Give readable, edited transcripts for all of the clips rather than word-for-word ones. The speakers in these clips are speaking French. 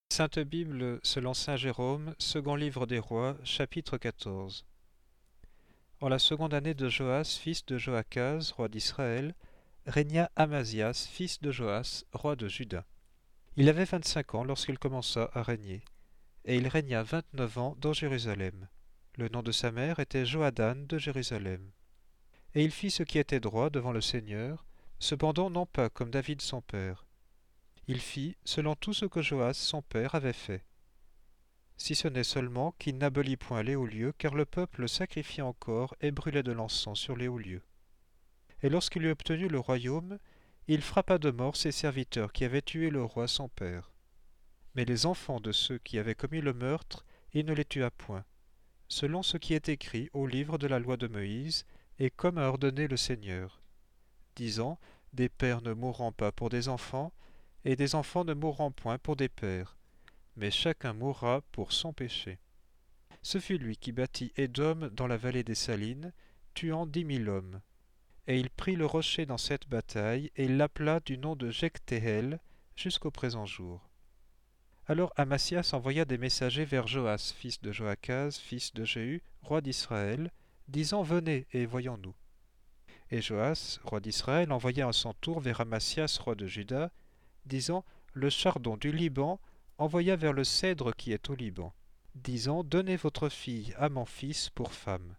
Sainte Bible selon saint Jérôme, second livre des rois, chapitre 14. En la seconde année de Joas, fils de Joachaz, roi d'Israël, régna Amasias, fils de Joas, roi de Juda. Il avait 25 ans lorsqu'il commença à régner, et il régna 29 ans dans Jérusalem. Le nom de sa mère était Johadan de Jérusalem. Et il fit ce qui était droit devant le Seigneur, cependant non pas comme David son père. Il fit selon tout ce que Joas son père avait fait, si ce n'est seulement qu'il n'abolit point les hauts lieux, car le peuple sacrifiait encore et brûlait de l'encens sur les hauts lieux. Et lorsqu'il eut obtenu le royaume, il frappa de mort ses serviteurs qui avaient tué le roi son père. Mais les enfants de ceux qui avaient commis le meurtre, il ne les tua point, selon ce qui est écrit au livre de la loi de Moïse, et comme a ordonné le Seigneur, disant, des pères ne mourront pas pour des enfants, et des enfants ne mourront point pour des pères, mais chacun mourra pour son péché. Ce fut lui qui bâtit Édom dans la vallée des Salines, tuant 10 000 hommes. Et il prit le rocher dans cette bataille, et l'appela du nom de Jectéel jusqu'au présent jour. Alors Amasias envoya des messagers vers Joas, fils de Joachaz, fils de Jéhu, roi d'Israël, disant, venez et voyons-nous. Et Joas, roi d'Israël, envoya à son tour vers Amasias, roi de Juda, disant, le chardon du Liban envoya vers le cèdre qui est au Liban, disant, donnez votre fille à mon fils pour femme.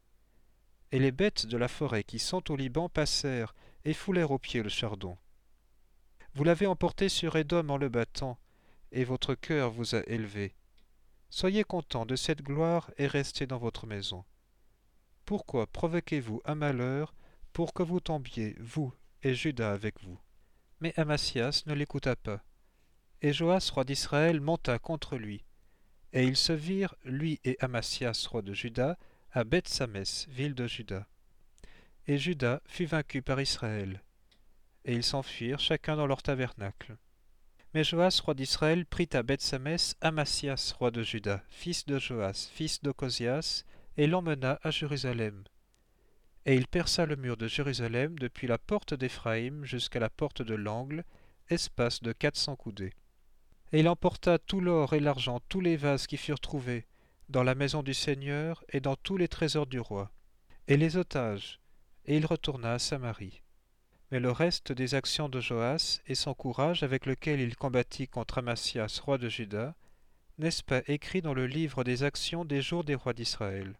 Et les bêtes de la forêt qui sont au Liban passèrent et foulèrent aux pieds le chardon. Vous l'avez emporté sur Édom en le battant, et votre cœur vous a élevé. Soyez contents de cette gloire et restez dans votre maison. Pourquoi provoquez-vous un malheur pour que vous tombiez, vous et Juda avec vous? Mais Amasias ne l'écouta pas. Et Joas, roi d'Israël, monta contre lui. Et ils se virent, lui et Amasias, roi de Juda, à Beth-Samès, ville de Juda. Et Juda fut vaincu par Israël. Et ils s'enfuirent, chacun dans leur tabernacle. Mais Joas, roi d'Israël, prit à Beth-Samès Amasias, roi de Juda, fils de Joas, fils d'Ocosias, et l'emmena à Jérusalem. Et il perça le mur de Jérusalem depuis la porte d'Éphraïm jusqu'à la porte de l'angle, espace de 400 coudées. Et il emporta tout l'or et l'argent, tous les vases qui furent trouvés, dans la maison du Seigneur et dans tous les trésors du roi, et les otages, et il retourna à Samarie. Mais le reste des actions de Joas et son courage avec lequel il combattit contre Amasias, roi de Juda, n'est-ce pas écrit dans le livre des actions des jours des rois d'Israël?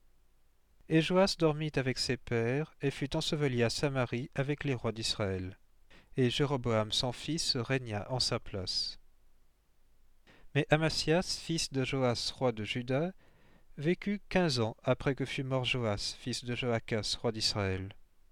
Et Joas dormit avec ses pères et fut enseveli à Samarie avec les rois d'Israël. Et Jéroboam son fils régna en sa place. Mais Amasias, fils de Joas, roi de Juda, vécut 15 ans après que fut mort Joas, fils de Joachaz, roi d'Israël.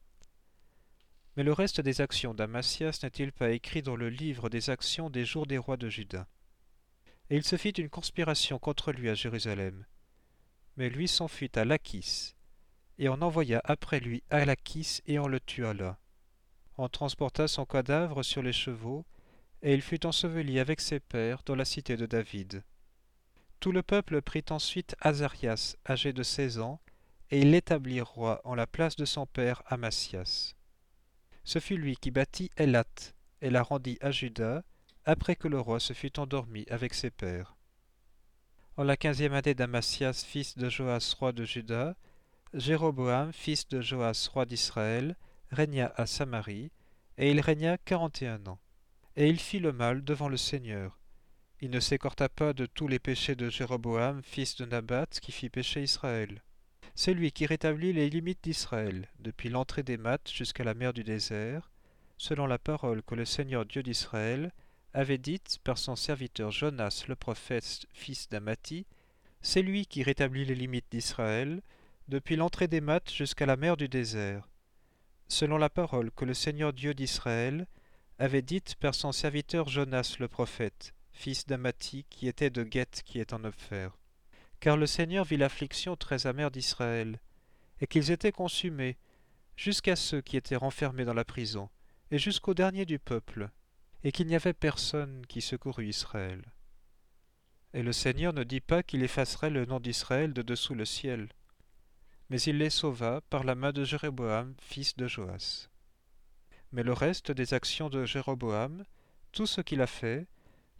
Mais le reste des actions d'Amasias n'est-il pas écrit dans le livre des actions des jours des rois de Juda? Et il se fit une conspiration contre lui à Jérusalem. Mais lui s'enfuit à Lachis, et on envoya après lui à Lachis, et on le tua là. On transporta son cadavre sur les chevaux, et il fut enseveli avec ses pères dans la cité de David. Tout le peuple prit ensuite Azarias, âgé de 16 ans, et il l'établit roi en la place de son père Amasias. Ce fut lui qui bâtit Élat, et la rendit à Juda, après que le roi se fut endormi avec ses pères. En la 15e année d'Amasias, fils de Joas, roi de Juda, Jéroboam, fils de Joas, roi d'Israël, régna à Samarie, et il régna 41 ans. Et il fit le mal devant le Seigneur. Il ne s'écorta pas de tous les péchés de Jéroboam, fils de Nabat, qui fit pécher Israël. C'est lui qui rétablit les limites d'Israël, depuis l'entrée des Mates jusqu'à la mer du désert, selon la parole que le Seigneur Dieu d'Israël avait dite par son serviteur Jonas le prophète, fils d'Amati. C'est lui qui rétablit les limites d'Israël, depuis l'entrée des Mates jusqu'à la mer du désert, selon la parole que le Seigneur Dieu d'Israël avait dite par son serviteur Jonas le prophète, fils d'Amati, qui était de Gueth, qui est en Opher. Car le Seigneur vit l'affliction très amère d'Israël, et qu'ils étaient consumés, jusqu'à ceux qui étaient renfermés dans la prison, et jusqu'au dernier du peuple, et qu'il n'y avait personne qui secourût Israël. Et le Seigneur ne dit pas qu'il effacerait le nom d'Israël de dessous le ciel, mais il les sauva par la main de Jéroboam, fils de Joas. Mais le reste des actions de Jéroboam, tout ce qu'il a fait,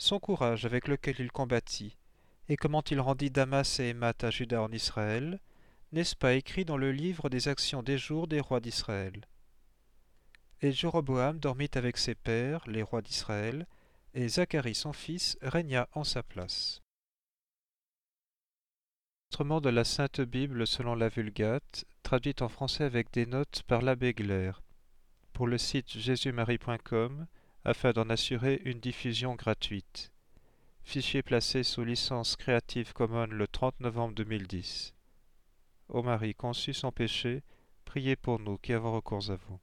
son courage avec lequel il combattit, et comment il rendit Damas et Émat à Juda en Israël, n'est-ce pas écrit dans le livre des actions des jours des rois d'Israël? Et Jéroboam dormit avec ses pères, les rois d'Israël, et Zacharie son fils régna en sa place. Enregistrement de la Sainte Bible selon la Vulgate, traduite en français avec des notes par l'abbé Gler, pour le site jésusmarie.com, afin d'en assurer une diffusion gratuite. Fichier placé sous licence Creative Commons le 30 novembre 2010. Ô Marie conçue sans péché, priez pour nous qui avons recours à vous.